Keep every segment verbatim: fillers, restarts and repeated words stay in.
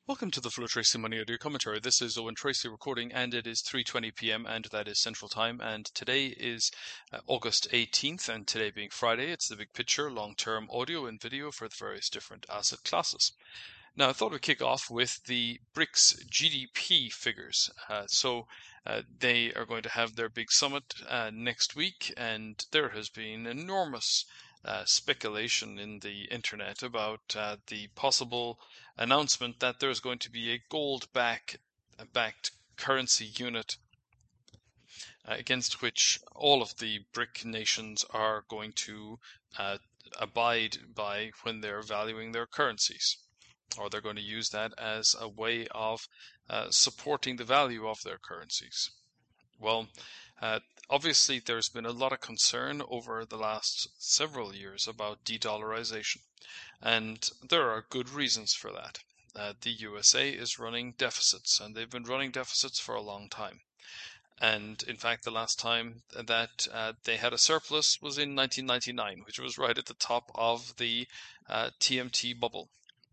Welcome to the Flow Tracy Money Audio Commentary. This is Owen Tracy recording, and it is three twenty p m and that is Central Time. And today is uh, August eighteenth, and today being Friday, it's the big picture, long-term audio and video for the various different asset classes. Now, I thought we'd kick off with the BRICS G D P figures. Uh, so uh, they are going to have their big summit uh, next week, and there has been enormous uh, speculation in the internet about uh, the possible announcement that there's going to be a gold-backed backed currency unit uh, against which all of the BRIC nations are going to uh, abide by when they're valuing their currencies, or they're going to use that as a way of uh, supporting the value of their currencies. Well, uh, obviously there's been a lot of concern over the last several years about de-dollarization, and there are good reasons for that. Uh, the U S A is running deficits, and they've been running deficits for a long time. And in fact, the last time that uh, they had a surplus was in nineteen ninety-nine, which was right at the top of the uh, T M T bubble.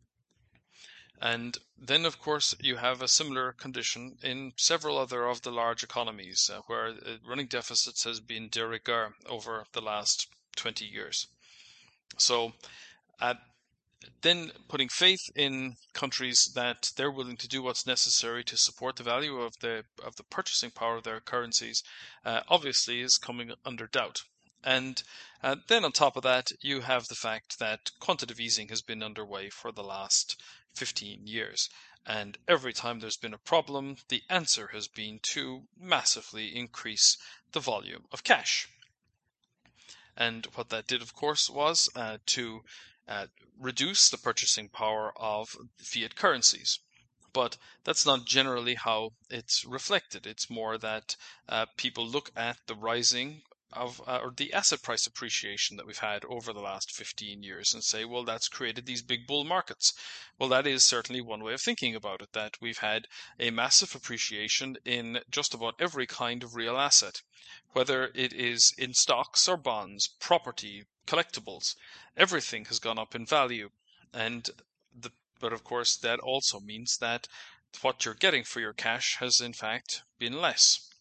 And then, of course, you have a similar condition in several other of the large economies uh, where uh, running deficits has been de rigueur over the last twenty years. So uh, then putting faith in countries that they're willing to do what's necessary to support the value of the of the purchasing power of their currencies uh, obviously is coming under doubt. And uh, then on top of that, you have the fact that quantitative easing has been underway for the last fifteen years. And every time there's been a problem, the answer has been to massively increase the volume of cash. And what that did, of course, was uh, to uh, reduce the purchasing power of fiat currencies. But that's not generally how it's reflected. It's more that uh, people look at the rising of uh, or the asset price appreciation that we've had over the last fifteen years and say, well, that's created these big bull markets. Well, that is certainly one way of thinking about it, that we've had a massive appreciation in just about every kind of real asset, whether it is in stocks or bonds, property, collectibles. Everything has gone up in value. And the but of course, that also means that what you're getting for your cash has in fact been less.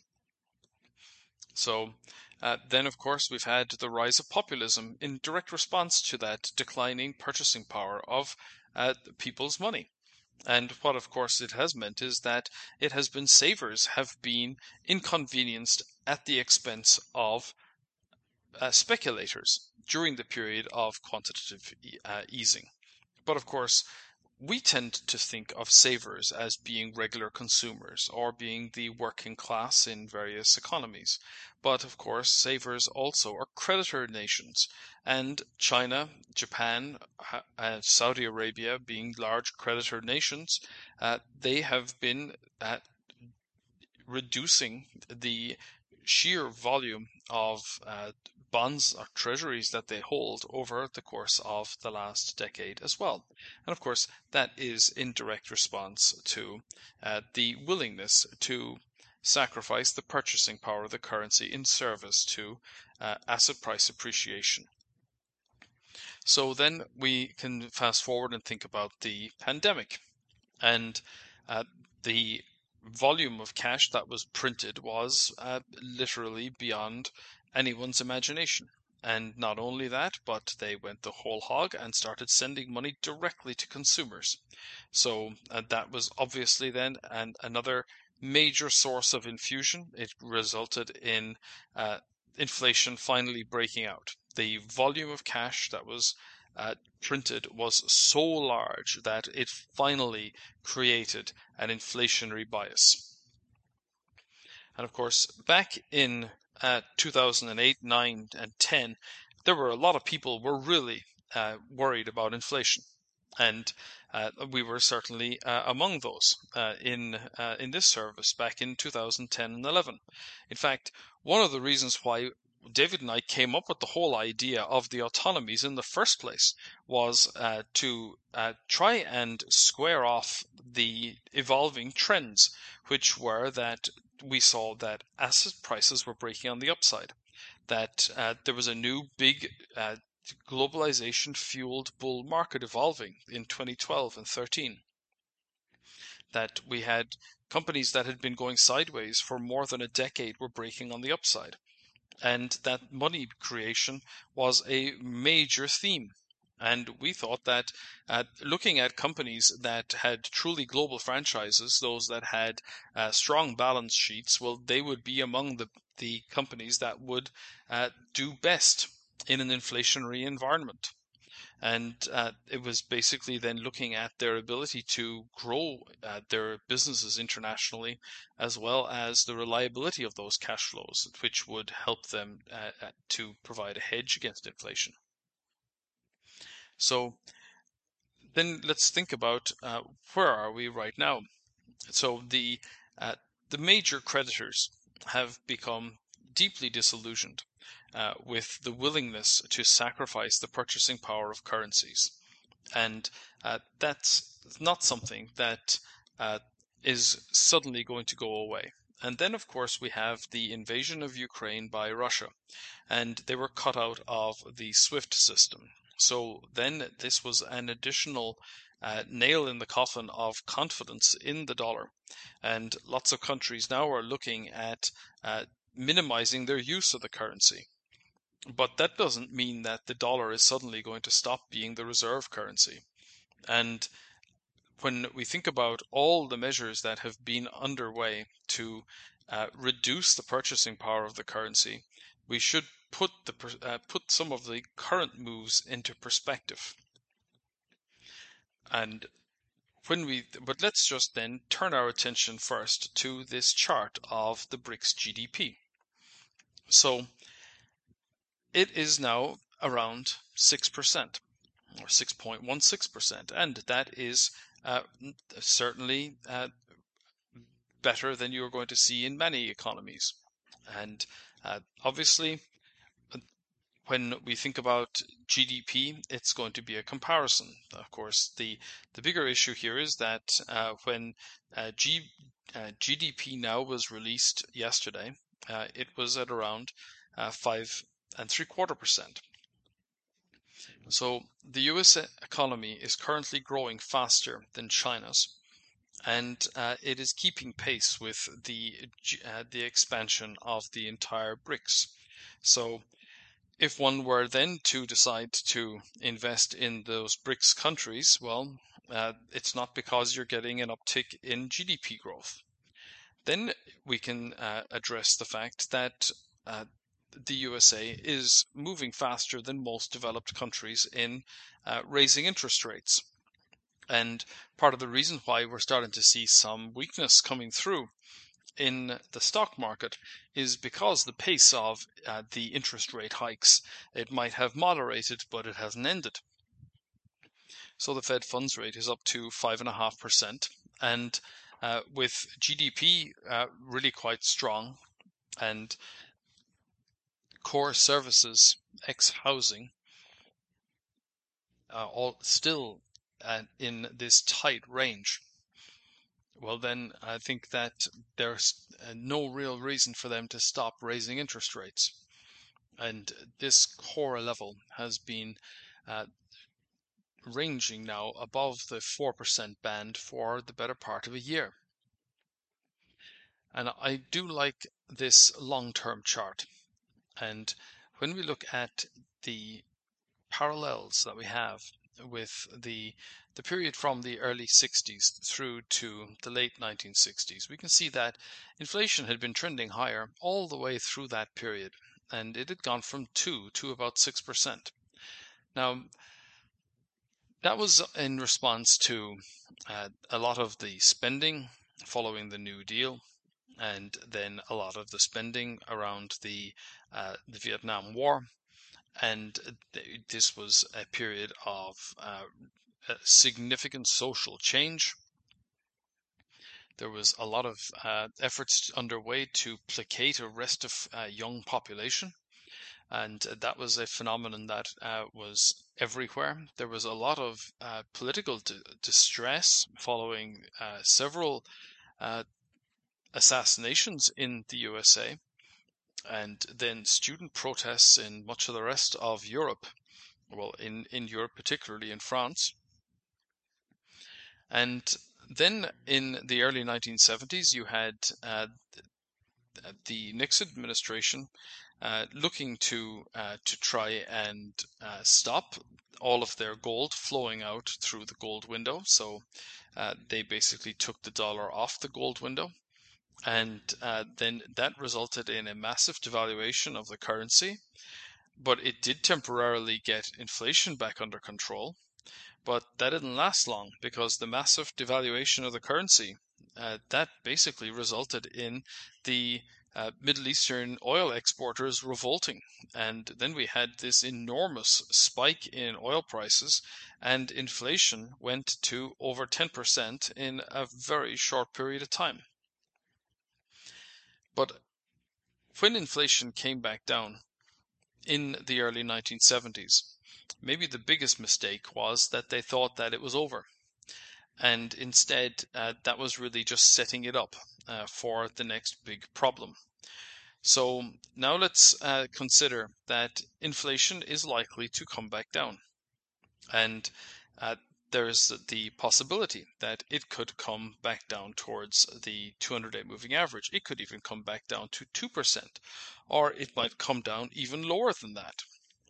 So uh, then, of course, we've had the rise of populism in direct response to that declining purchasing power of uh, people's money. And what, of course, it has meant is that it has been savers have been inconvenienced at the expense of uh, speculators during the period of quantitative e uh, easing. But of course, we tend to think of savers as being regular consumers or being the working class in various economies. But of course, savers also are creditor nations, and China, Japan, and Saudi Arabia being large creditor nations, uh, they have been uh, reducing the sheer volume of uh, bonds or treasuries that they hold over the course of the last decade as well. And of course, that is in direct response to uh, the willingness to sacrifice the purchasing power of the currency in service to uh, asset price appreciation. So then we can fast forward and think about the pandemic. And uh, the volume of cash that was printed was uh, literally beyond anyone's imagination. And not only that, but they went the whole hog and started sending money directly to consumers. So uh, that was obviously then an, another major source of infusion. It resulted in uh, inflation finally breaking out. The volume of cash that was uh, printed was so large that it finally created an inflationary bias. And of course, back in uh, two thousand eight, nine, and ten, there were a lot of people were really uh, worried about inflation. And uh, we were certainly uh, among those uh, in uh, in this service back in two thousand ten and eleven. In fact, one of the reasons why David and I came up with the whole idea of the autonomies in the first place was uh, to uh, try and square off the evolving trends, which were that we saw that asset prices were breaking on the upside, that uh, there was a new big uh, globalization fueled bull market evolving in twenty twelve and thirteen. that we had companies that had been going sideways for more than a decade were breaking on the upside, and that money creation was a major theme. And we thought that uh, looking at companies that had truly global franchises, those that had uh, strong balance sheets, well, they would be among the, the companies that would uh, do best in an inflationary environment. And uh, it was basically then looking at their ability to grow uh, their businesses internationally, as well as the reliability of those cash flows, which would help them uh, uh, to provide a hedge against inflation. So then let's think about uh, where are we right now? So the uh, the major creditors have become deeply disillusioned uh, with the willingness to sacrifice the purchasing power of currencies. And uh, that's not something that uh, is suddenly going to go away. And then, of course, we have the invasion of Ukraine by Russia, and they were cut out of the SWIFT system. So then this was an additional uh, nail in the coffin of confidence in the dollar. And lots of countries now are looking at uh, minimizing their use of the currency. But that doesn't mean that the dollar is suddenly going to stop being the reserve currency. And when we think about all the measures that have been underway to uh, reduce the purchasing power of the currency, we should put the uh, put some of the current moves into perspective. And when we, but let's just then turn our attention first to this chart of the BRICS G D P. So it is now around six percent or six point one six percent, and that is uh, certainly uh, better than you're going to see in many economies. And uh, obviously, when we think about G D P, it's going to be a comparison. Of course, the, the bigger issue here is that uh, when uh, G, uh, G D P Now was released yesterday, uh, it was at around uh, five and three quarter percent. So the U S economy is currently growing faster than China's, and uh, it is keeping pace with the uh, the expansion of the entire BRICS. So if one were then to decide to invest in those BRICS countries, well, uh, it's not because you're getting an uptick in G D P growth. Then we can uh, address the fact that uh, the U S A is moving faster than most developed countries in uh, raising interest rates. And part of the reason why we're starting to see some weakness coming through in the stock market is because the pace of uh, the interest rate hikes, it might have moderated, but it hasn't ended. So the Fed funds rate is up to five and a half percent, and uh, with G D P uh, really quite strong and core services, ex housing, uh, all still uh, in this tight range, well, then I think that there's uh, no real reason for them to stop raising interest rates. And this core level has been uh, ranging now above the four percent band for the better part of a year. And I do like this long-term chart. And when we look at the parallels that we have with the the period from the early sixties through to the late nineteen sixties, we can see that inflation had been trending higher all the way through that period, and it had gone from two to about six percent. Now, that was in response to uh, a lot of the spending following the New Deal, and then a lot of the spending around the uh, the Vietnam War. And this was a period of uh, significant social change. There was a lot of uh, efforts underway to placate a restive uh, young population, and that was a phenomenon that uh, was everywhere. There was a lot of uh, political d- distress following uh, several uh, assassinations in the U S A, and then student protests in much of the rest of Europe, well, in, in Europe, particularly in France. And Then in the early nineteen seventies, you had uh, the Nixon administration uh, looking to uh, to try and uh, stop all of their gold flowing out through the gold window. So uh, they basically took the dollar off the gold window, and uh, then that resulted in a massive devaluation of the currency. But it did temporarily get inflation back under control. But that didn't last long, because the massive devaluation of the currency, uh, that basically resulted in the uh, Middle Eastern oil exporters revolting. And then we had this enormous spike in oil prices, and inflation went to over ten percent in a very short period of time. But when inflation came back down in the early nineteen seventies, maybe the biggest mistake was that they thought that it was over. And instead, uh, that was really just setting it up uh, for the next big problem. So now let's uh, consider that inflation is likely to come back down. And uh, there's the possibility that it could come back down towards the two hundred day moving average. It could even come back down to two percent, or it might come down even lower than that.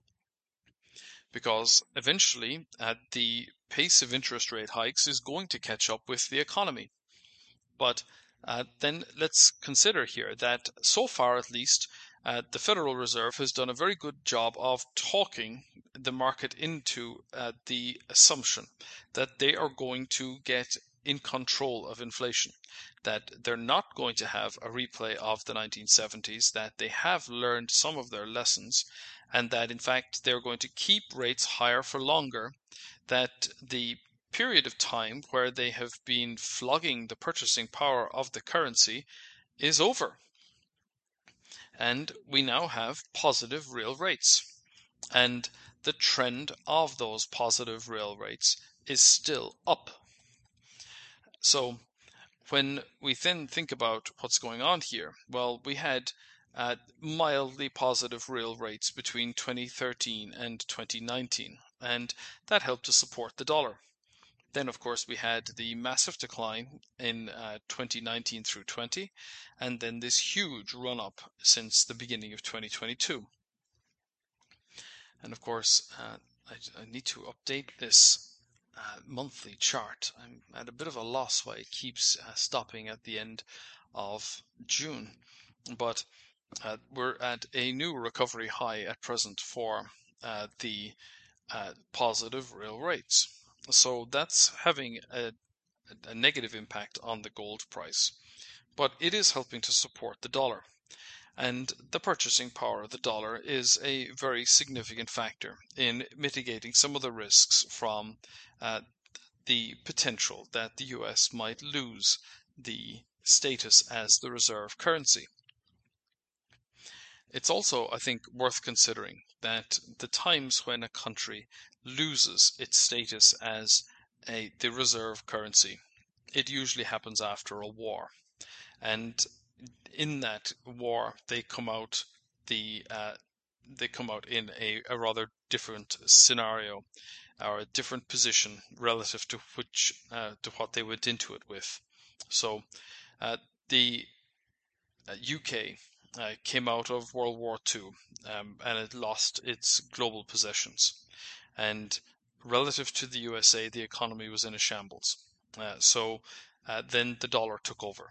Because eventually uh, the pace of interest rate hikes is going to catch up with the economy. But uh, then let's consider here that so far, at least, uh, the Federal Reserve has done a very good job of talking the market into uh, the assumption that they are going to get in control of inflation, that they're not going to have a replay of the nineteen seventies, that they have learned some of their lessons, and that in fact they're going to keep rates higher for longer, that the period of time where they have been flogging the purchasing power of the currency is over. And we now have positive real rates. And the trend of those positive real rates is still up. So when we then think about what's going on here, well, we had uh, mildly positive real rates between twenty thirteen and twenty nineteen, and that helped to support the dollar. Then, of course, we had the massive decline in uh, twenty nineteen through twenty, and then this huge run-up since the beginning of twenty twenty-two. And of course, uh, I, I need to update this uh, monthly chart. I'm at a bit of a loss why it keeps uh, stopping at the end of June. But uh, we're at a new recovery high at present for uh, the uh, positive real rates. So that's having a, a negative impact on the gold price. But it is helping to support the dollar. And the purchasing power of the dollar is a very significant factor in mitigating some of the risks from uh, the potential that the U S might lose the status as the reserve currency. It's also, I think, worth considering that the times when a country loses its status as a, the reserve currency, it usually happens after a war. And in that war, they come out the uh, they come out in a, a rather different scenario or a different position relative to which uh, to what they went into it with. So uh, the uh, U K uh, came out of World War Two um, and it lost its global possessions, and relative to the U S A, the economy was in a shambles. Uh, so uh, then the dollar took over.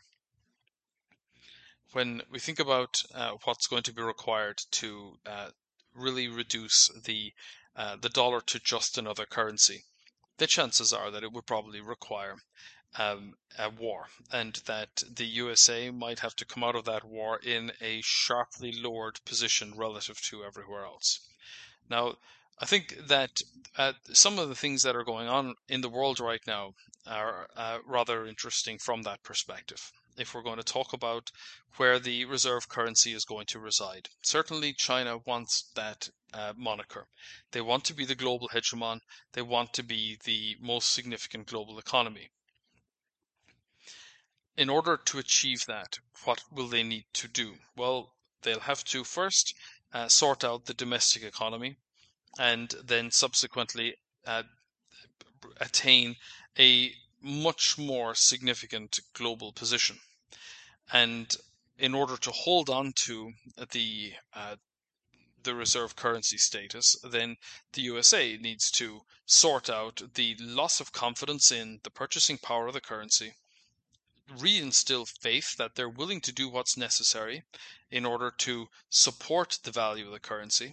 When we think about uh, what's going to be required to uh, really reduce the uh, the dollar to just another currency, the chances are that it would probably require um, a war, and that the U S A might have to come out of that war in a sharply lowered position relative to everywhere else. Now, I think that uh, some of the things that are going on in the world right now are uh, rather interesting from that perspective. If we're going to talk about where the reserve currency is going to reside, certainly China wants that uh, moniker. They want to be the global hegemon. They want to be the most significant global economy. In order to achieve that, what will they need to do? Well, they'll have to first uh, sort out the domestic economy, and then subsequently uh, attain a much more significant global position. And in order to hold on to the uh, the reserve currency status, then the U S A needs to sort out the loss of confidence in the purchasing power of the currency, reinstill faith that they're willing to do what's necessary in order to support the value of the currency,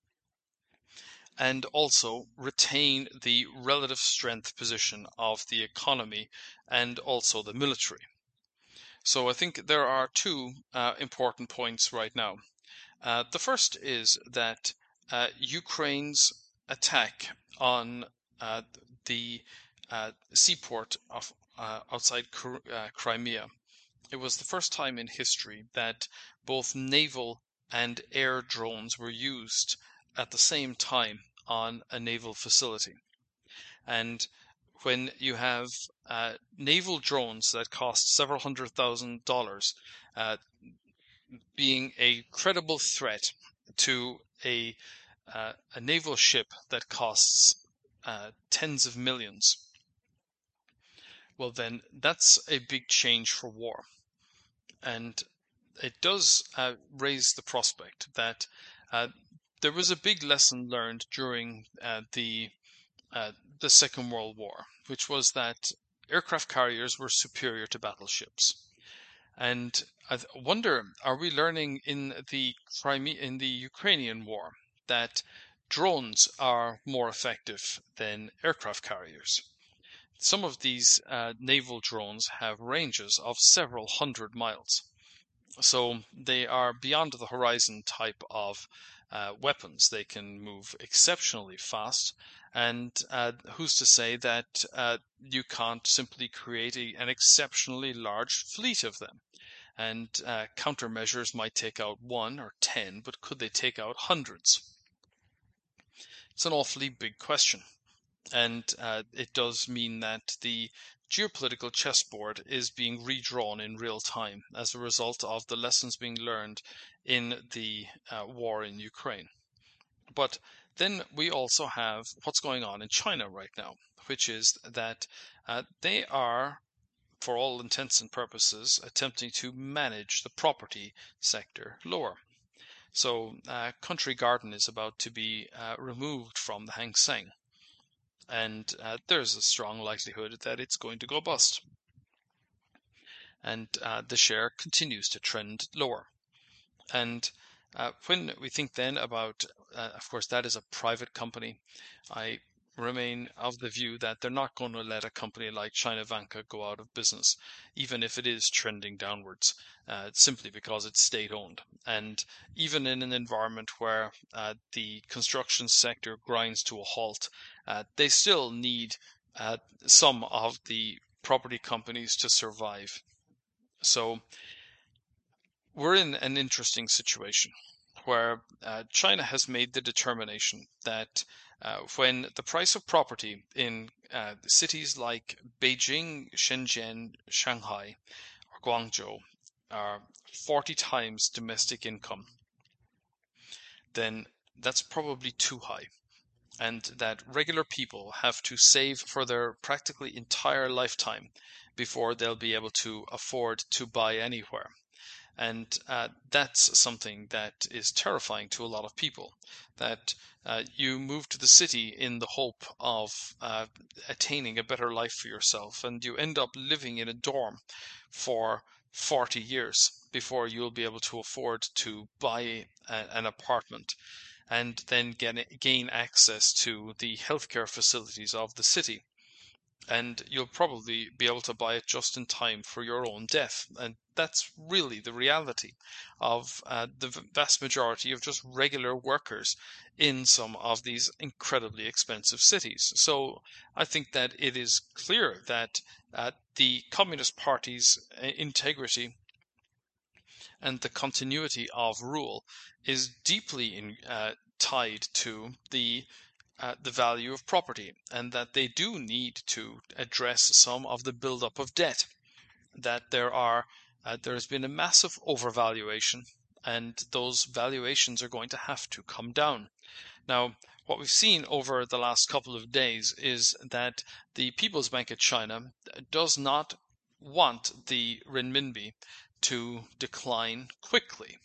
and also retain the relative strength position of the economy and also the military. So I think there are two uh, important points right now. Uh, the first is that uh, Ukraine's attack on uh, the uh, seaport of uh, outside uh, Crimea. It was the first time in history that both naval and air drones were used at the same time on a naval facility. And when you have uh, naval drones that cost several hundred thousand dollars uh, being a credible threat to a uh, a naval ship that costs uh, tens of millions, well then that's a big change for war. And it does uh, raise the prospect that uh, there was a big lesson learned during uh, the uh, the Second World War, which was that aircraft carriers were superior to battleships. And I wonder, are we learning in the Crimea, in the Ukrainian war, that drones are more effective than aircraft carriers? Some of these uh, naval drones have ranges of several hundred miles. So they are beyond the horizon type of uh, weapons. They can move exceptionally fast. And uh, who's to say that uh, you can't simply create a, an exceptionally large fleet of them? And uh, countermeasures might take out one or ten, but could they take out hundreds? It's an awfully big question. And uh, it does mean that the geopolitical chessboard is being redrawn in real time as a result of the lessons being learned in the uh, war in Ukraine. But then we also have what's going on in China right now, which is that uh, they are, for all intents and purposes, attempting to manage the property sector lower. So uh, Country Garden is about to be uh, removed from the Hang Seng. And uh, there's a strong likelihood that it's going to go bust. And uh, the share continues to trend lower. And uh, when we think then about, uh, of course, that is a private company, I remain of the view that they're not going to let a company like China Vanke go out of business, even if it is trending downwards, uh, simply because it's state-owned. And even in an environment where uh, the construction sector grinds to a halt, uh, they still need uh, some of the property companies to survive. So we're in an interesting situation where uh, China has made the determination that uh, when the price of property in uh, cities like Beijing, Shenzhen, Shanghai, or Guangzhou are forty times domestic income, then that's probably too high. And that regular people have to save for their practically entire lifetime before they'll be able to afford to buy anywhere. And uh, that's something that is terrifying to a lot of people, that uh, you move to the city in the hope of uh, attaining a better life for yourself, and you end up living in a dorm for forty years before you'll be able to afford to buy a, an apartment and then get, gain access to the healthcare facilities of the city. And you'll probably be able to buy it just in time for your own death. And that's really the reality of uh, the vast majority of just regular workers in some of these incredibly expensive cities. So I think that it is clear that uh, the Communist Party's integrity and the continuity of rule is deeply in, uh, tied to the Uh, the value of property, and that they do need to address some of the buildup of debt, that there are uh, there has been a massive overvaluation and those valuations are going to have to come down. Now, what we've seen over the last couple of days is that the People's Bank of China does not want the renminbi to decline quickly,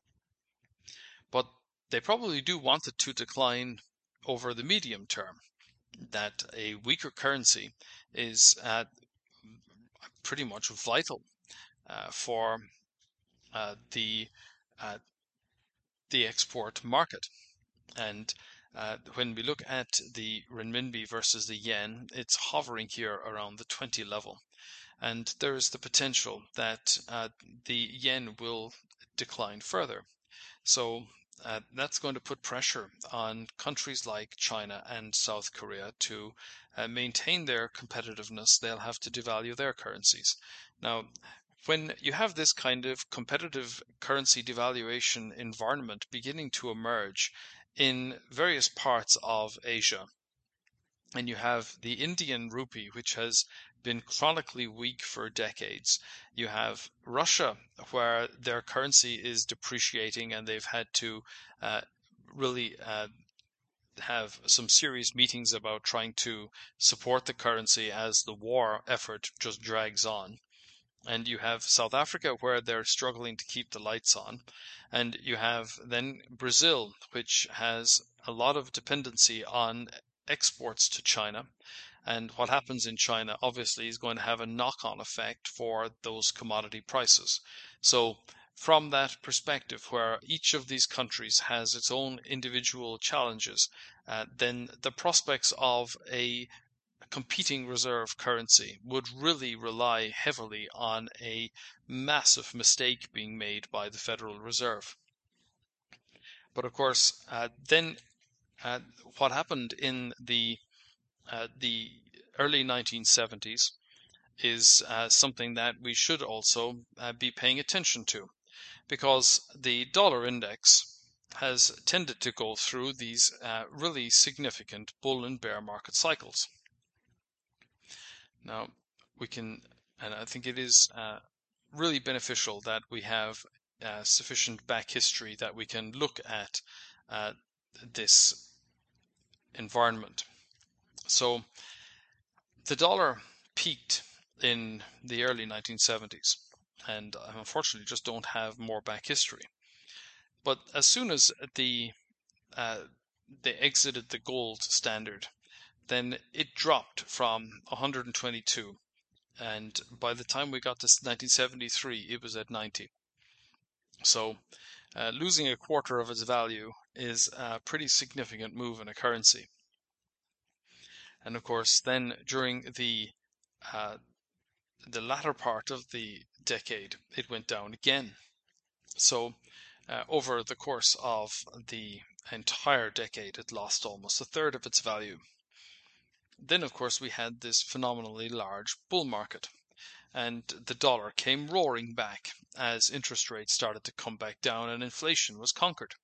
but they probably do want it to decline over the medium term. That a weaker currency is uh, pretty much vital uh, for uh, the uh, the export market. And uh, when we look at the renminbi versus the yen, it's hovering here around the twenty level. And there is the potential that uh, the yen will decline further. So uh, that's going to put pressure on countries like China and South Korea to uh, maintain their competitiveness. They'll have to devalue their currencies. Now, when you have this kind of competitive currency devaluation environment beginning to emerge in various parts of Asia, and you have the Indian rupee, which has been chronically weak for decades. You have Russia, where their currency is depreciating, and they've had to uh, really uh, have some serious meetings about trying to support the currency as the war effort just drags on. And you have South Africa, where they're struggling to keep the lights on. And you have then Brazil, which has a lot of dependency on exports to China. And what happens in China obviously is going to have a knock-on effect for those commodity prices. So from that perspective, where each of these countries has its own individual challenges, uh, then the prospects of a competing reserve currency would really rely heavily on a massive mistake being made by the Federal Reserve. But of course, uh, then uh, what happened in the uh, the early nineteen seventies is uh, something that we should also uh, be paying attention to, because the dollar index has tended to go through these uh, really significant bull and bear market cycles. Now, we can, and I think it is uh, really beneficial that we have uh, sufficient back history that we can look at uh, this environment. So, the dollar peaked in the early nineteen seventies, and I unfortunately just don't have more back history. But as soon as the uh, they exited the gold standard, then it dropped from one hundred twenty-two, and by the time we got to nineteen seventy-three, it was at ninety. So uh, losing a quarter of its value is a pretty significant move in a currency. And of course, then during the uh, the latter part of the decade, it went down again. So uh, over the course of the entire decade, it lost almost a third of its value. Then, of course, we had this phenomenally large bull market, and the dollar came roaring back as interest rates started to come back down and inflation was conquered.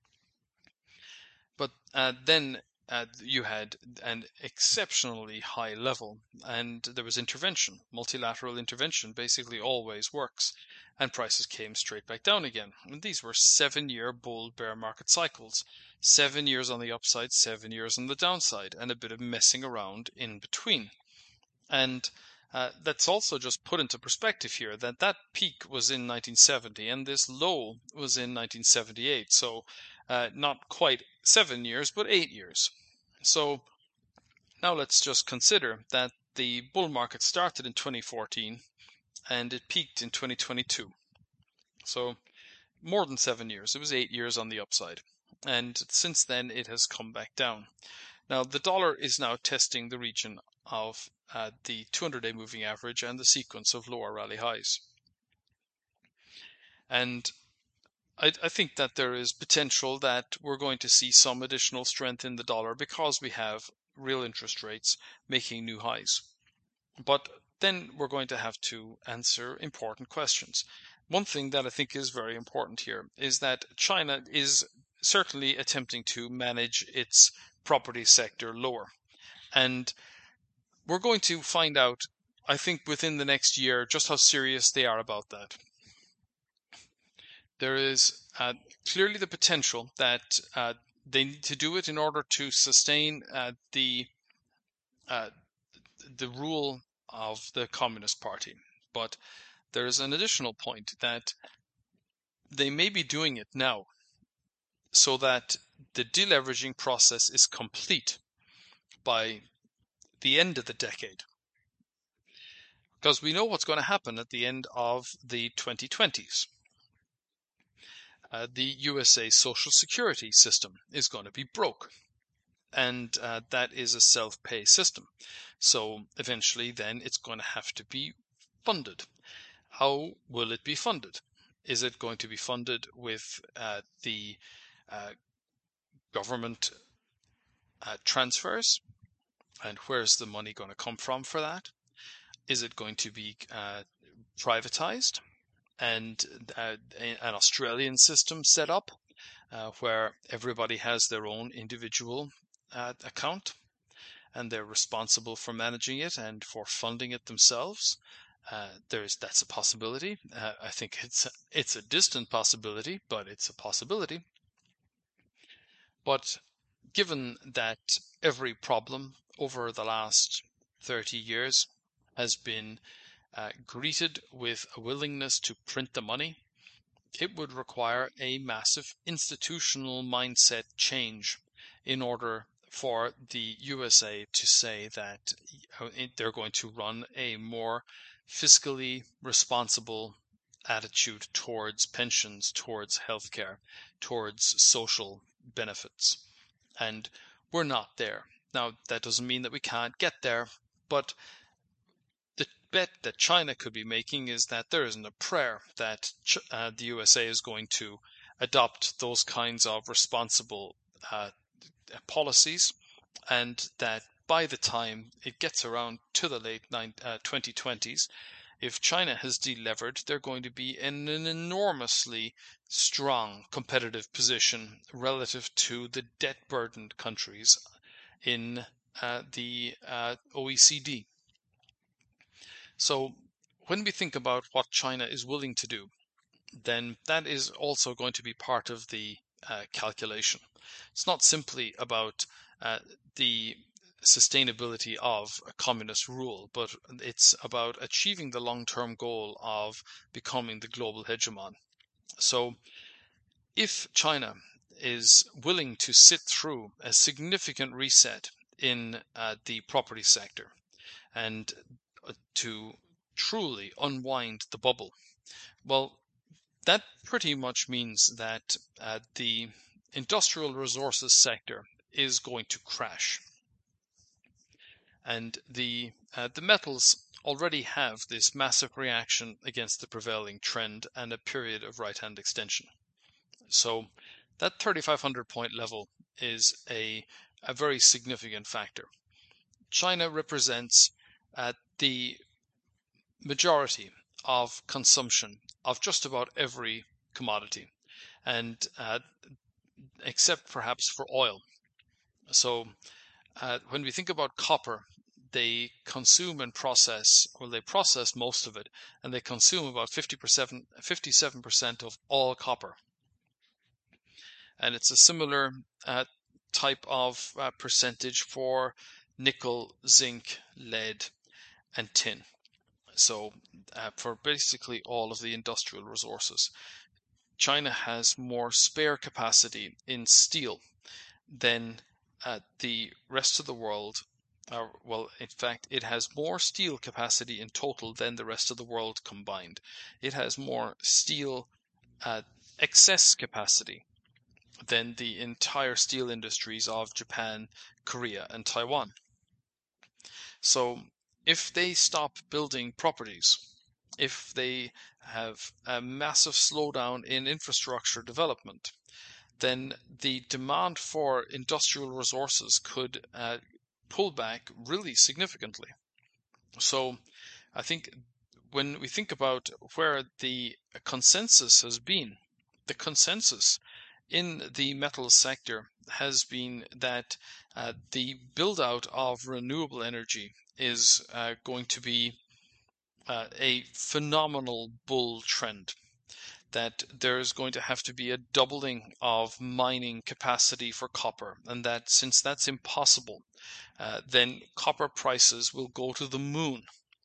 But uh, then uh, you had an exceptionally high level, and there was intervention. Multilateral intervention basically always works, and prices came straight back down again. And these were seven-year bull bear market cycles. Seven years on the upside, seven years on the downside, and a bit of messing around in between. And uh, that's also just put into perspective here that that peak was in nineteen seventy and this low was in nineteen seventy-eight. So uh, not quite seven years, but eight years. So now let's just consider that the bull market started in twenty fourteen and it peaked in twenty twenty-two. So more than seven years. It was eight years on the upside. And since then, it has come back down. Now, the dollar is now testing the region of uh, the two hundred day moving average and the sequence of lower rally highs. And I, I think that there is potential that we're going to see some additional strength in the dollar because we have real interest rates making new highs. But then we're going to have to answer important questions. One thing that I think is very important here is that China is certainly attempting to manage its property sector lower. And we're going to find out, I think, within the next year just how serious they are about that. there is uh, clearly the potential that uh, they need to do it in order to sustain uh, the uh, the rule of the Communist Party. But there's an additional point that they may be doing it now so that the deleveraging process is complete by the end of the decade. Because we know what's going to happen at the end of the twenty twenties. Uh, the U S A Social Security system is going to be broke. And uh, that is a self-pay system. So eventually then it's going to have to be funded. How will it be funded? Is it going to be funded with uh, the uh, government uh, transfers? And where's the money going to come from for that? Is it going to be uh, privatized and uh, an Australian system set up uh, where everybody has their own individual uh, account and they're responsible for managing it and for funding it themselves? Uh, there's that's a possibility. Uh, I think it's it's a distant possibility, but it's a possibility. But given that every problem over the last thirty years has been uh, greeted with a willingness to print the money, it would require a massive institutional mindset change in order for the U S A to say that they're going to run a more fiscally responsible attitude towards pensions, towards healthcare, towards social benefits. And we're not there. Now, that doesn't mean that we can't get there, but the bet that China could be making is that there isn't a prayer that uh, the U S A is going to adopt those kinds of responsible uh, policies, and that by the time it gets around to the late uh, twenty twenties, if China has delevered, they're going to be in an enormously strong competitive position relative to the debt-burdened countries in uh, the uh, O E C D. So when we think about what China is willing to do, then that is also going to be part of the uh, calculation. It's not simply about uh, the sustainability of a communist rule, but it's about achieving the long-term goal of becoming the global hegemon. So if China is willing to sit through a significant reset in uh, the property sector and to truly unwind the bubble, well, that pretty much means that uh, the industrial resources sector is going to crash. And the uh, the metals already have this massive reaction against the prevailing trend and a period of right-hand extension. So that thirty-five hundred point level is a, a very significant factor. China represents uh, the majority of consumption of just about every commodity, and uh, except perhaps for oil. So uh, when we think about copper, they consume and process, well, they process most of it, and they consume about fifty percent, fifty-seven percent of all copper. And it's a similar uh, type of uh, percentage for nickel, zinc, lead, and tin. So uh, for basically all of the industrial resources, China has more spare capacity in steel than uh, the rest of the world. Uh, well, in fact, it has more steel capacity in total than the rest of the world combined. It has more steel uh, excess capacity than the entire steel industries of Japan, Korea, and Taiwan. So if they stop building properties, if they have a massive slowdown in infrastructure development, then the demand for industrial resources could uh, pull back really significantly. So I think when we think about where the consensus has been, the consensus in the metals sector has been that uh, the build out of renewable energy is uh, going to be uh, a phenomenal bull trend. that there's going to have to be a doubling of mining capacity for copper, and that since that's impossible, uh, then copper prices will go to the moon.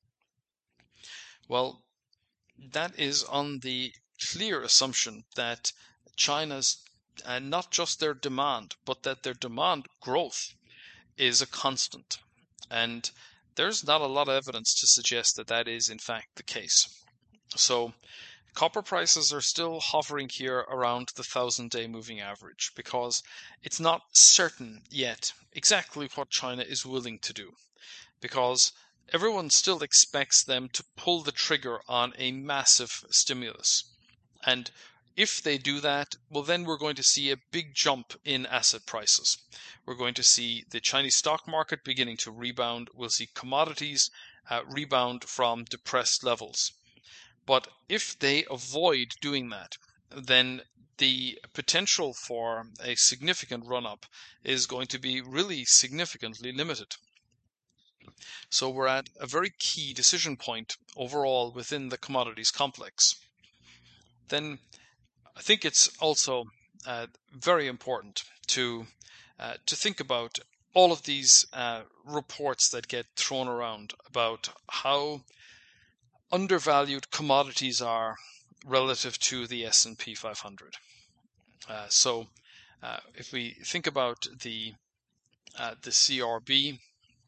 Well, that is on the clear assumption that China's, uh, not just their demand, but that their demand growth is a constant. And there's not a lot of evidence to suggest that that is in fact the case. So copper prices are still hovering here around the thousand-day moving average because it's not certain yet exactly what China is willing to do, because everyone still expects them to pull the trigger on a massive stimulus. And if they do that, well, then we're going to see a big jump in asset prices. We're going to see the Chinese stock market beginning to rebound. We'll see commodities uh, rebound from depressed levels. But if they avoid doing that, then the potential for a significant run-up is going to be really significantly limited. So we're at a very key decision point overall within the commodities complex. Then I think it's also uh, very important to uh, to think about all of these uh, reports that get thrown around about how undervalued commodities are relative to the S and P five hundred. Uh, so uh, if we think about the uh, the C R B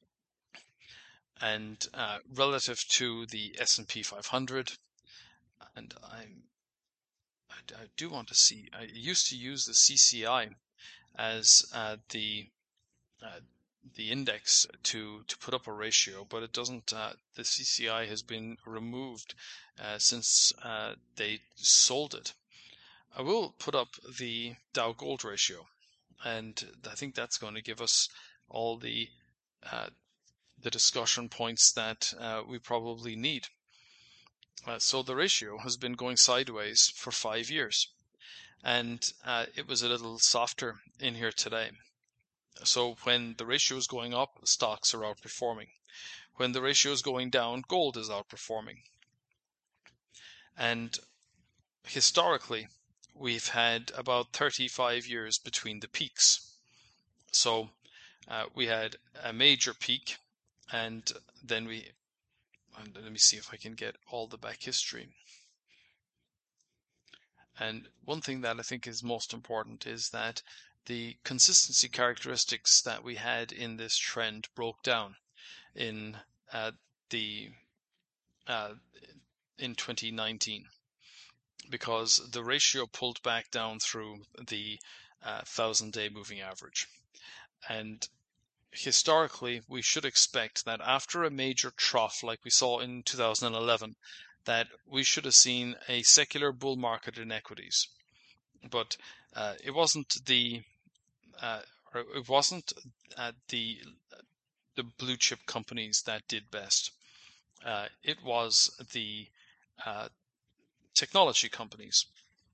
and uh, relative to the S and P five hundred, and I'm I do want to see, I used to use the C C I as uh, the uh, the index to to put up a ratio, but it doesn't, uh, the C C I has been removed uh, since uh, they sold it. I will put up the Dow Gold ratio, and I think that's going to give us all the uh, the discussion points that uh, we probably need. Uh, so the ratio has been going sideways for five years, and uh, it was a little softer in here today. So when the ratio is going up, stocks are outperforming. When the ratio is going down, gold is outperforming. And historically, we've had about thirty-five years between the peaks. So uh, we had a major peak, and then we, and let me see if I can get all the back history. And one thing that I think is most important is that the consistency characteristics that we had in this trend broke down in uh, the uh, in twenty nineteen, because the ratio pulled back down through the uh, thousand-day moving average. And historically, we should expect that after a major trough like we saw in two thousand eleven, that we should have seen a secular bull market in equities. But uh, it wasn't the uh, or it wasn't uh, the the blue chip companies that did best. Uh, it was the uh, technology companies.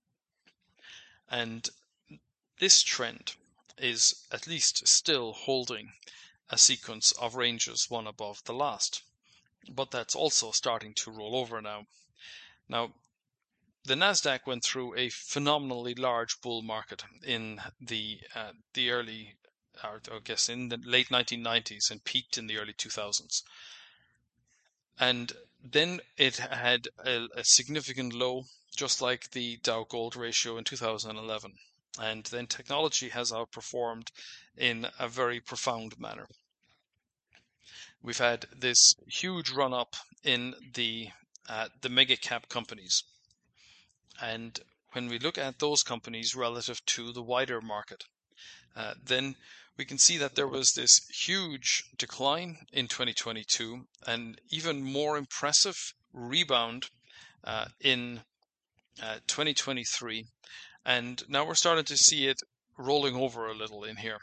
And this trend is at least still holding a sequence of ranges one above the last. But that's also starting to roll over now. Now, the Nasdaq went through a phenomenally large bull market in the uh, the early, or I guess in the late nineteen nineties, and peaked in the early two thousands. And then it had a, a significant low, just like the Dow Gold ratio in two thousand eleven. And then technology has outperformed in a very profound manner. We've had this huge run up in the uh, the mega cap companies, and when we look at those companies relative to the wider market, uh, then we can see that there was this huge decline in twenty twenty-two, and even more impressive rebound uh, in uh, twenty twenty-three, and now we're starting to see it rolling over a little in here,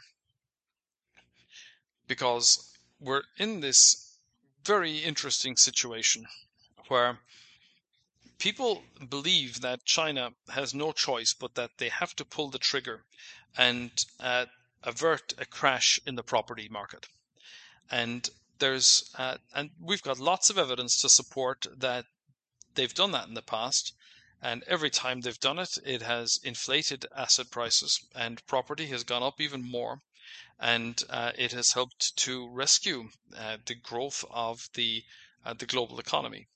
because we're in this very interesting situation where people believe that China has no choice but that they have to pull the trigger and uh, avert a crash in the property market. And there's uh, and we've got lots of evidence to support that they've done that in the past. And every time they've done it, it has inflated asset prices and property has gone up even more. And uh, it has helped to rescue uh, the growth of the, uh, the global economy.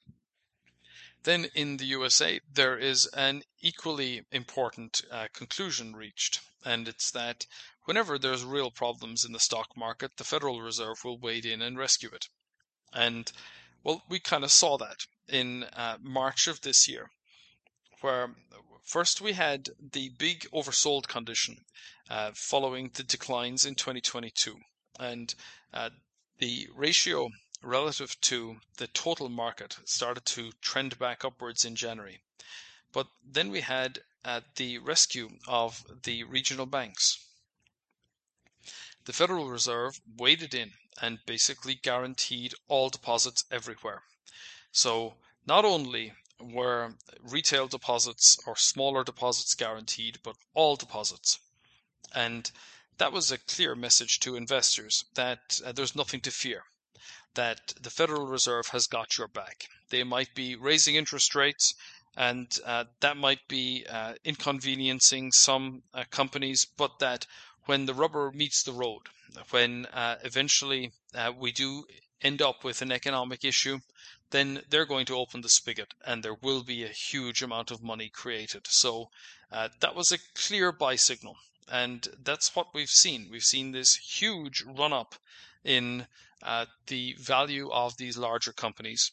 Then in the U S A, there is an equally important uh, conclusion reached, and it's that whenever there's real problems in the stock market, the Federal Reserve will wade in and rescue it. And, well, we kind of saw that in uh, March of this year, where first we had the big oversold condition uh, following the declines in twenty twenty-two. And uh, the ratio relative to the total market started to trend back upwards in January. But then we had uh, the rescue of the regional banks. The Federal Reserve waded in and basically guaranteed all deposits everywhere. So not only were retail deposits or smaller deposits guaranteed, but all deposits. And that was a clear message to investors that uh, there's nothing to fear, that the Federal Reserve has got your back. They might be raising interest rates, and uh, that might be uh, inconveniencing some uh, companies, but that when the rubber meets the road, when uh, eventually uh, we do end up with an economic issue, then they're going to open the spigot and there will be a huge amount of money created. So uh, that was a clear buy signal. And that's what we've seen. We've seen this huge run up in uh, the value of these larger companies.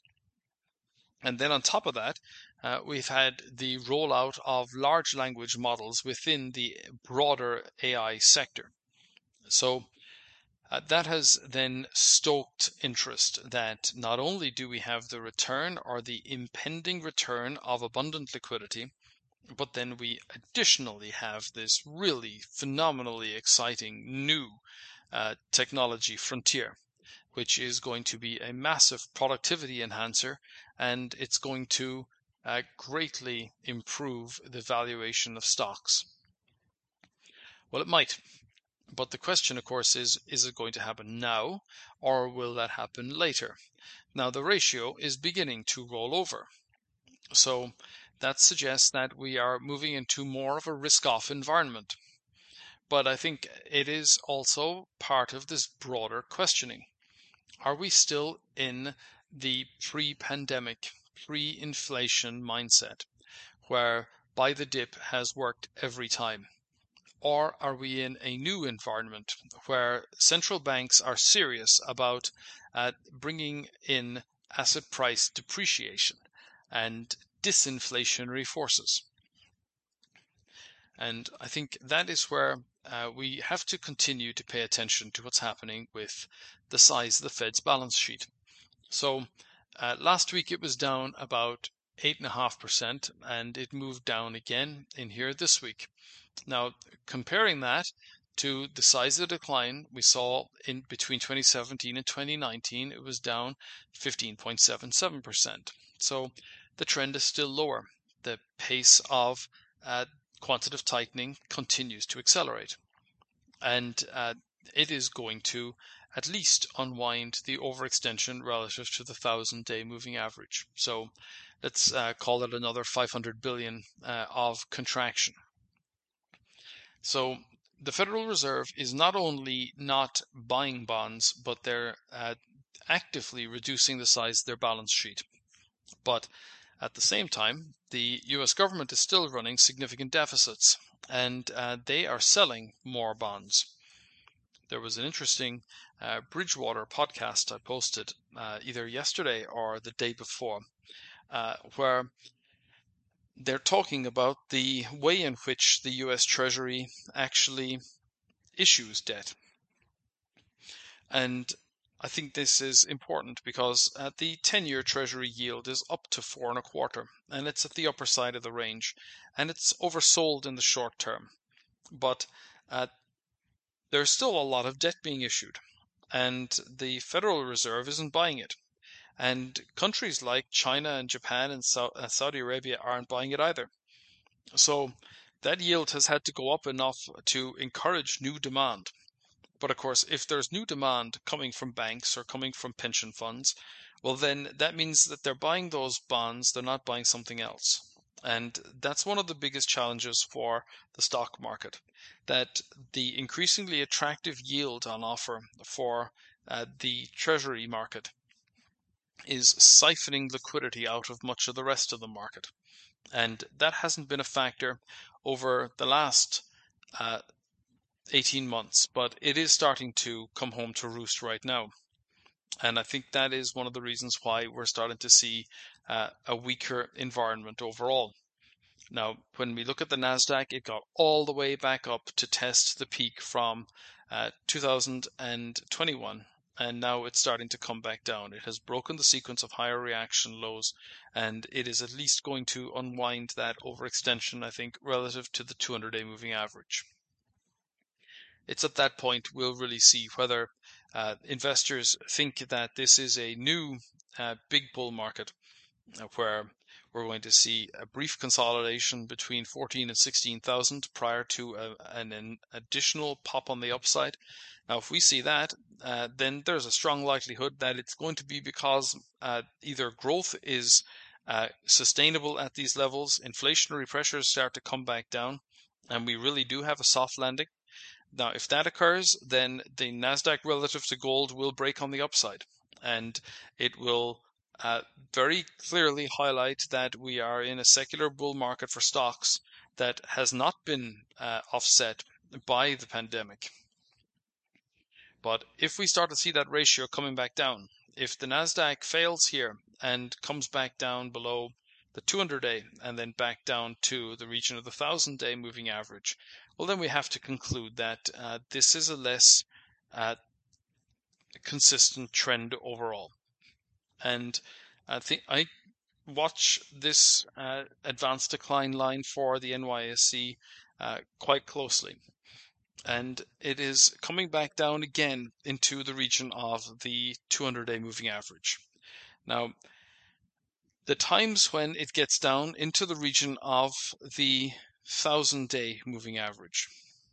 And then on top of that, uh, we've had the rollout of large language models within the broader A I sector. So uh, that has then stoked interest that not only do we have the return or the impending return of abundant liquidity, but then we additionally have this really phenomenally exciting new uh, technology frontier, which is going to be a massive productivity enhancer, and it's going to uh, greatly improve the valuation of stocks. Well, it might. But the question, of course, is, is it going to happen now, or will that happen later? Now, the ratio is beginning to roll over. So that suggests that we are moving into more of a risk-off environment. But I think it is also part of this broader questioning. Are we still in the pre-pandemic, pre-inflation mindset, where buy the dip has worked every time? Or are we in a new environment where central banks are serious about uh, bringing in asset price depreciation and disinflationary forces? And I think that is where uh, we have to continue to pay attention to what's happening with the size of the Fed's balance sheet. So uh, last week it was down about eight point five percent, and it moved down again in here this week. Now, comparing that to the size of the decline we saw in between twenty seventeen and twenty nineteen, it was down fifteen point seven seven percent. So the trend is still lower. The pace of uh, quantitative tightening continues to accelerate. And uh, it is going to at least unwind the overextension relative to the thousand-day moving average. So let's uh, call it another five hundred billion uh, of contraction. So the Federal Reserve is not only not buying bonds, but they're uh, actively reducing the size of their balance sheet. But at the same time, the U S government is still running significant deficits, and uh, they are selling more bonds. There was an interesting uh, Bridgewater podcast I posted uh, either yesterday or the day before, uh, where they're talking about the way in which the U S Treasury actually issues debt. And I think this is important because uh, the ten-year Treasury yield is up to four and a quarter, and it's at the upper side of the range, and it's oversold in the short term. But uh, there's still a lot of debt being issued, and the Federal Reserve isn't buying it. And countries like China and Japan and Saudi Arabia aren't buying it either. So that yield has had to go up enough to encourage new demand. But of course, if there's new demand coming from banks or coming from pension funds, well then that means that they're buying those bonds, they're not buying something else. And that's one of the biggest challenges for the stock market, that the increasingly attractive yield on offer for uh, the treasury market is siphoning liquidity out of much of the rest of the market. And that hasn't been a factor over the last uh, eighteen months, but it is starting to come home to roost right now. And I think that is one of the reasons why we're starting to see uh, a weaker environment overall. Now, when we look at the NASDAQ, it got all the way back up to test the peak from uh, two thousand twenty-one, and now it's starting to come back down. It has broken the sequence of higher reaction lows, and it is at least going to unwind that overextension, I think, relative to the two hundred day moving average. It's at that point we'll really see whether uh, investors think that this is a new uh, big bull market uh, where we're going to see a brief consolidation between fourteen and sixteen thousand prior to a, an, an additional pop on the upside. Now, if we see that, uh, then there's a strong likelihood that it's going to be because uh, either growth is uh, sustainable at these levels, inflationary pressures start to come back down, and we really do have a soft landing. Now, if that occurs, then the NASDAQ relative to gold will break on the upside, and it will uh, very clearly highlight that we are in a secular bull market for stocks that has not been uh, offset by the pandemic. But if we start to see that ratio coming back down, if the NASDAQ fails here and comes back down below the two hundred day and then back down to the region of the one thousand day moving average, well, then we have to conclude that uh, this is a less uh, consistent trend overall. And I think I watch this uh, advanced decline line for the N Y S E uh, quite closely. And it is coming back down again into the region of the two hundred day moving average. Now, the times when it gets down into the region of the one thousand day moving average,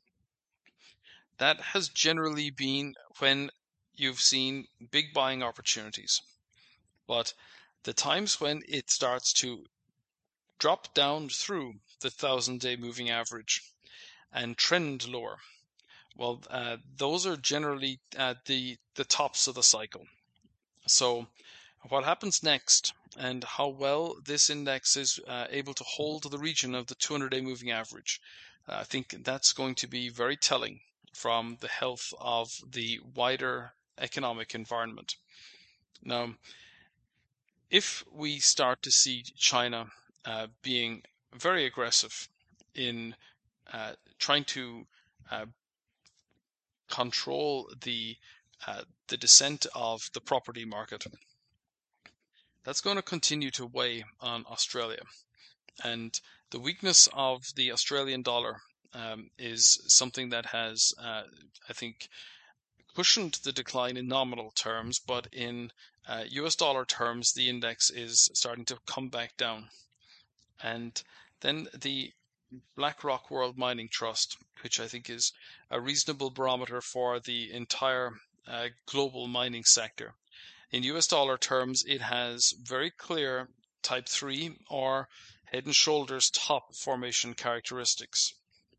that has generally been when you've seen big buying opportunities. But the times when it starts to drop down through the one thousand day moving average and trend lower, well, uh, those are generally uh, the, the tops of the cycle. So what happens next and how well this index is uh, able to hold the region of the two hundred day moving average, uh, I think that's going to be very telling from the health of the wider economic environment. Now, if we start to see China uh, being very aggressive in uh, trying to uh, control the uh, the descent of the property market, that's going to continue to weigh on Australia. And the weakness of the Australian dollar um, is something that has, uh, I think, cushioned the decline in nominal terms, but in uh, U S dollar terms, the index is starting to come back down. And then the BlackRock World Mining Trust, which I think is a reasonable barometer for the entire uh, global mining sector. In U S dollar terms, it has very clear type three or head and shoulders top formation characteristics.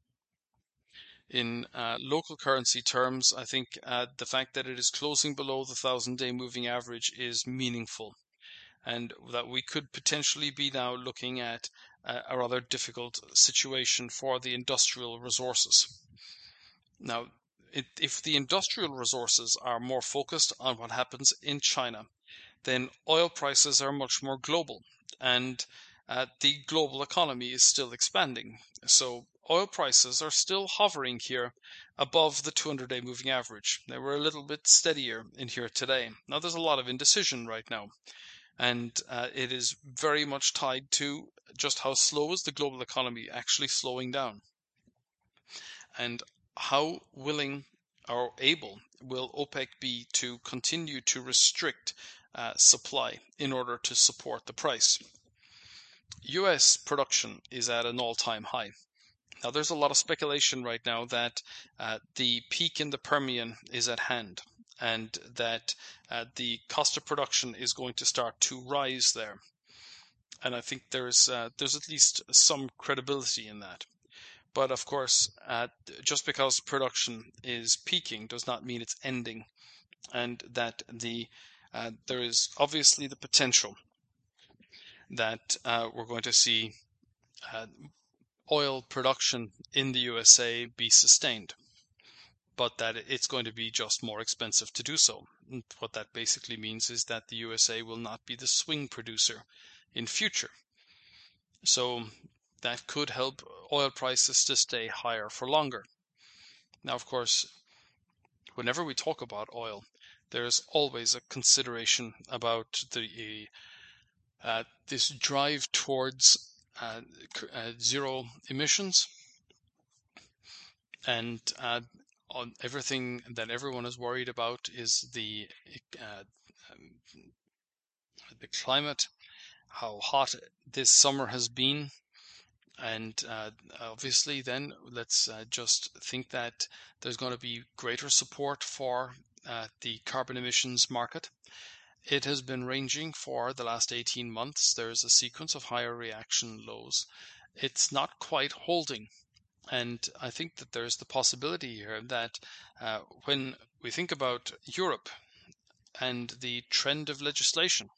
In uh, local currency terms, I think uh, the fact that it is closing below the one thousand day moving average is meaningful, and that we could potentially be now looking at uh, a rather difficult situation for the industrial resources. Now, it, if the industrial resources are more focused on what happens in China, then oil prices are much more global, and uh, the global economy is still expanding. So oil prices are still hovering here above the two hundred day moving average. They were a little bit steadier in here today. Now, there's a lot of indecision right now, and uh, it is very much tied to just how slow is the global economy actually slowing down, and how willing or able will OPEC be to continue to restrict uh, supply in order to support the price. U S production is at an all-time high. Now, there's a lot of speculation right now that uh, the peak in the Permian is at hand, and that uh, the cost of production is going to start to rise there. and I think there's uh, there's at least some credibility in that. But of course, uh, just because production is peaking does not mean it's ending, and that the uh, there is obviously the potential that uh, we're going to see uh, oil production in the U S A be sustained, but that it's going to be just more expensive to do so. And what that basically means is that the U S A will not be the swing producer in future. So that could help oil prices to stay higher for longer. Now, of course, whenever we talk about oil, there's always a consideration about the uh, this drive towards uh, uh, zero emissions, and uh, on everything that everyone is worried about is the uh, um, the climate, how hot this summer has been. And uh, obviously then let's uh, just think that there's going to be greater support for uh, the carbon emissions market. It has been ranging for the last eighteen months. There's a sequence of higher reaction lows. It's not quite holding. And I think that there's the possibility here that uh, when we think about Europe and the trend of legislation,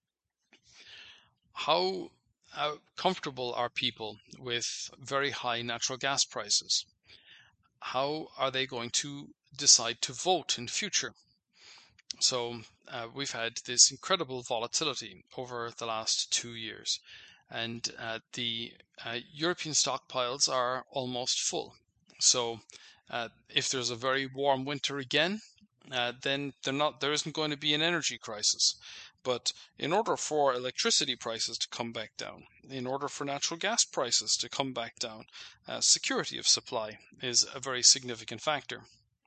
how uh, comfortable are people with very high natural gas prices? How are they going to decide to vote in future? So uh, we've had this incredible volatility over the last two years, and uh, the uh, European stockpiles are almost full. So uh, if there's a very warm winter again, uh, then not, there isn't going to be an energy crisis. But in order for electricity prices to come back down, in order for natural gas prices to come back down, uh, security of supply is a very significant factor.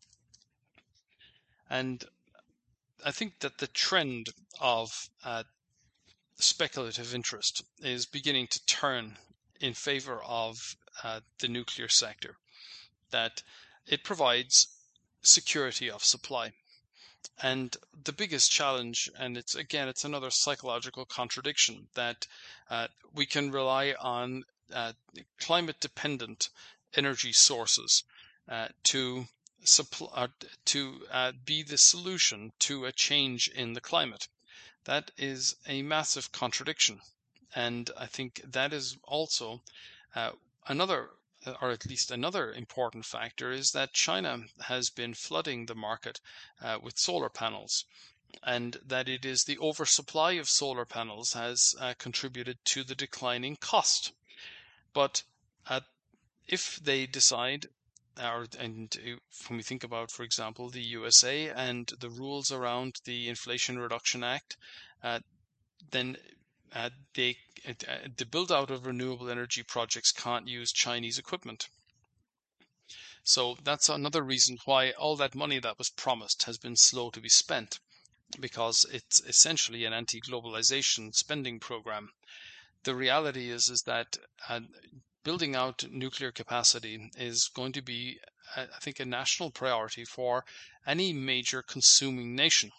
And I think that the trend of uh, speculative interest is beginning to turn in favor of uh, the nuclear sector, that it provides security of supply. And the biggest challenge, and it's again, it's another psychological contradiction, that uh, we can rely on uh, climate-dependent energy sources uh, to supply, uh, to uh, be the solution to a change in the climate. That is a massive contradiction, and I think that is also uh, another, or at least another important factor, is that China has been flooding the market uh, with solar panels, and that it is the oversupply of solar panels has uh, contributed to the declining cost. But uh, if they decide, or, and when we think about, for example, the U S A and the rules around the Inflation Reduction Act, uh, then uh, they, uh, the build out of renewable energy projects can't use Chinese equipment. So that's another reason why all that money that was promised has been slow to be spent, because it's essentially an anti-globalization spending program. The reality is, is that uh, building out nuclear capacity is going to be, I think, a national priority for any major consuming nation.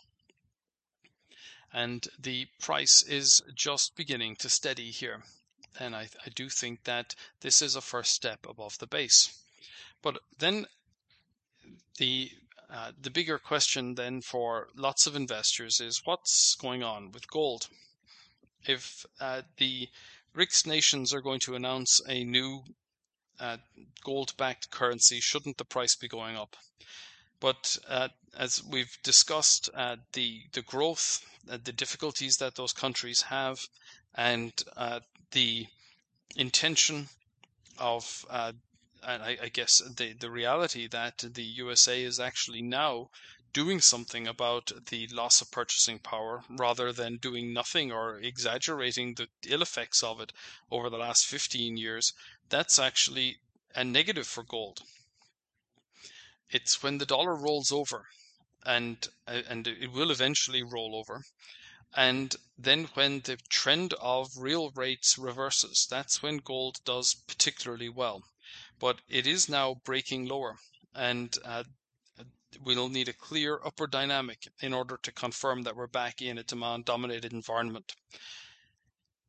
And the price is just beginning to steady here. And I, I do think that this is a first step above the base. But then the uh, the bigger question then for lots of investors is what's going on with gold? If uh, the B R I C S nations are going to announce a new uh, gold-backed currency, shouldn't the price be going up? But uh, as we've discussed, uh, the the growth, uh, the difficulties that those countries have, and uh, the intention of, uh, and I, I guess the the reality that the U S A is actually now doing something about the loss of purchasing power rather than doing nothing or exaggerating the ill effects of it over the last fifteen years, that's actually a negative for gold. It's when the dollar rolls over, and uh, and it will eventually roll over, and then when the trend of real rates reverses, that's when gold does particularly well. But it is now breaking lower, and uh, we'll need a clear upward dynamic in order to confirm that we're back in a demand-dominated environment.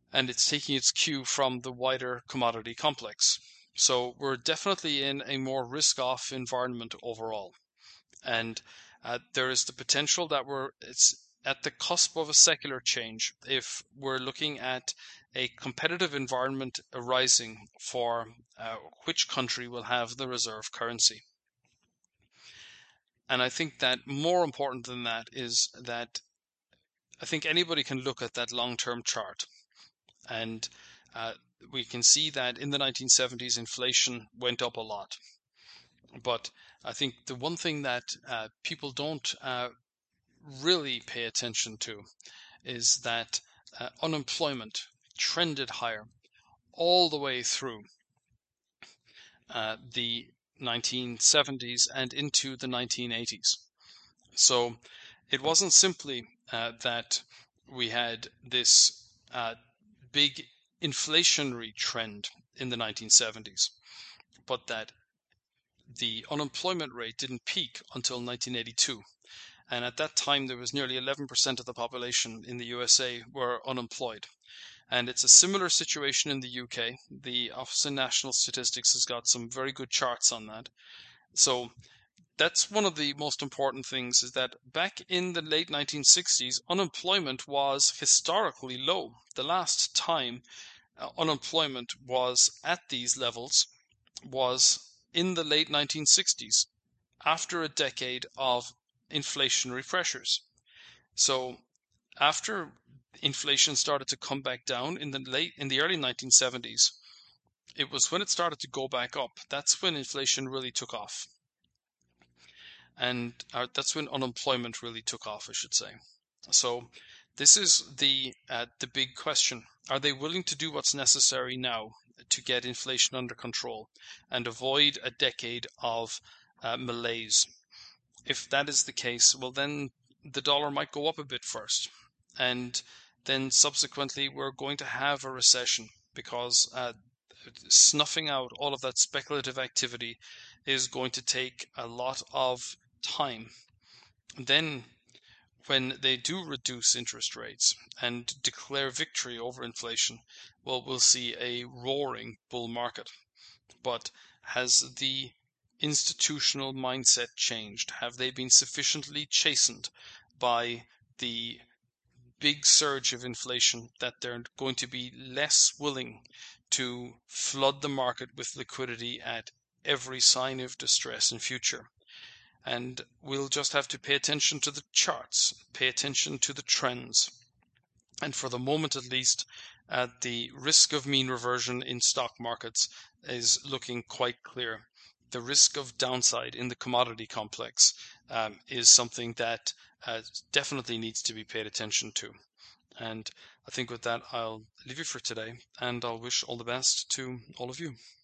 and it's taking its cue from the wider commodity complex. So we're definitely in a more risk-off environment overall, and uh, there is the potential that we're it's at the cusp of a secular change if we're looking at a competitive environment arising for uh, which country will have the reserve currency. And I think that more important than that is that I think anybody can look at that long-term chart, and uh, we can see that in the nineteen seventies inflation went up a lot. But I think the one thing that uh, people don't uh, really pay attention to is that uh, unemployment trended higher all the way through uh, the nineteen seventies and into the nineteen eighties. So it wasn't simply uh, that we had this uh, big inflationary trend in the nineteen seventies, but that the unemployment rate didn't peak until nineteen eighty-two. And at that time, there was nearly eleven percent of the population in the U S A were unemployed. And it's a similar situation in the U K. The Office of National Statistics has got some very good charts on that. So that's one of the most important things, is that back in the late nineteen sixties, unemployment was historically low. The last time uh, unemployment was at these levels was in the late nineteen sixties, after a decade of inflationary pressures. So after inflation started to come back down in the late in the early nineteen seventies, it was when it started to go back up. That's when inflation really took off. And uh, that's when unemployment really took off, I should say. So this is the uh, the big question. Are they willing to do what's necessary now to get inflation under control and avoid a decade of uh, malaise? If that is the case, well, then the dollar might go up a bit first, and then subsequently we're going to have a recession, because uh, snuffing out all of that speculative activity is going to take a lot of time. Then when they do reduce interest rates and declare victory over inflation, well, we'll see a roaring bull market. But has the institutional mindset changed? Have they been sufficiently chastened by the big surge of inflation that they're going to be less willing to flood the market with liquidity at every sign of distress in future? And we'll just have to pay attention to the charts, pay attention to the trends. And for the moment, at least, uh, the risk of mean reversion in stock markets is looking quite clear. The risk of downside in the commodity complex um, is something that uh, definitely needs to be paid attention to. And I think with that, I'll leave you for today, and I'll wish all the best to all of you.